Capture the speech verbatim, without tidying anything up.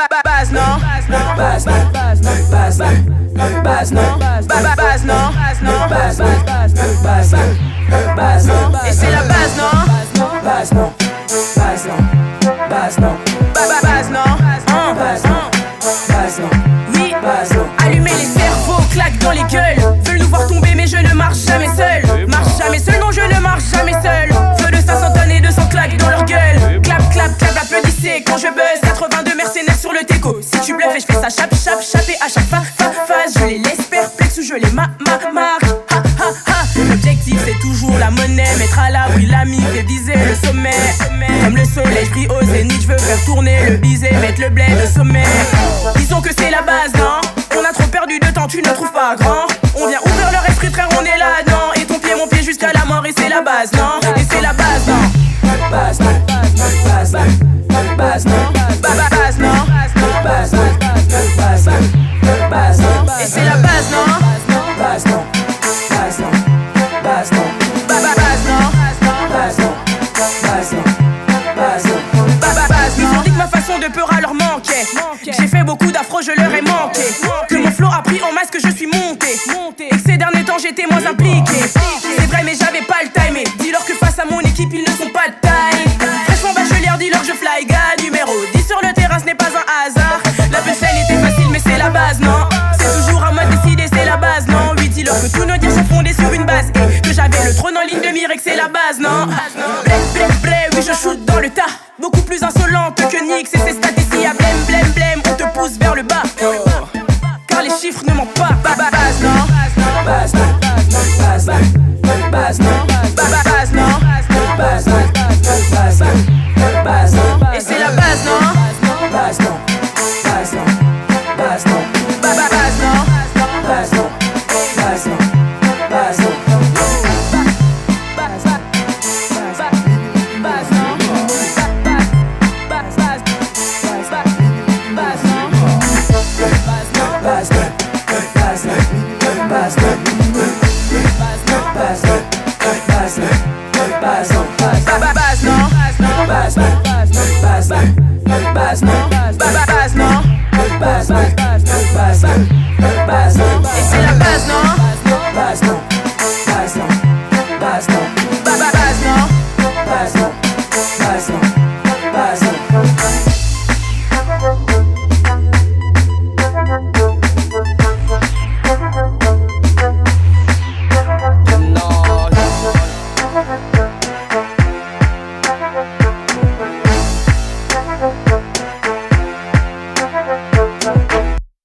Base non, base non, base non, base non, base non, base non, base non, base non, et c'est la base non, base non, base non, base non, base non, base non, base non, oui, base non. Allumer les cerveaux, claque dans les gueules. Veulent nous voir tomber mais je ne marche jamais seul. Marche jamais seul, non je ne marche jamais seul. Feu de cinq cents tonnes et deux cents claques dans leur gueule. Clap, clap, clap, applaudissez quand je buzz. Quatre-vingt-deux mercenaires sur le teco. Si tu bluffes et je fais ça chap, chap, chap. Et à chaque fa, fa, phase je les laisse perplexes ou je les ma, ma, marque. Ha, ha, ha. L'objectif c'est toujours la monnaie. Mettre à l'abri l'ami et viser le sommet. Comme le soleil, je brille au zénith. Je veux faire tourner le baiser, mettre le bled au sommet. Disons que c'est la base, non? On a trop perdu de temps, tu ne trouves pas grand. On vient ouvrir leur esprit, frère, on est là, non? Et ton pied, mon pied jusqu'à la mort, et c'est la base, non? Et c'est la base, non? Base, non, base, non, base, non, base, non, base, non, base, non, base, non, et c'est la base, non? Base, non, base, non, base, non, base, non, base, non, base, non, base, non, base, non. Ils ont dit que ma façon de peur leur manquait. J'ai fait beaucoup d'afro, je leur ai manqué. Que mon flow a pris en masse, que je suis monté. Et que ces derniers temps j'étais moins impliqué. C'est vrai mais j'avais pas le time. Dis-leur que face à mon équipe ils ne sont pas de taille. Fraîchement bachelière, dis-leur je fly gars. Numéro dix sur le terrain, ce n'est pas un hasard. La punchline était facile mais c'est la base, non? C'est toujours à moi de décider, c'est la base, non? Oui, dis-leur que tous nos dires sont fondés sur une base. Et que j'avais le trône en ligne de mire et que c'est la base, non? Blé, blé, blé, oui je shoot dans le tas. Beaucoup plus insolente que Nix et ses stats ici à blême, blême, blême. On te pousse vers le bas. Car les chiffres ne mentent pas. Base non, base non, base non, base non,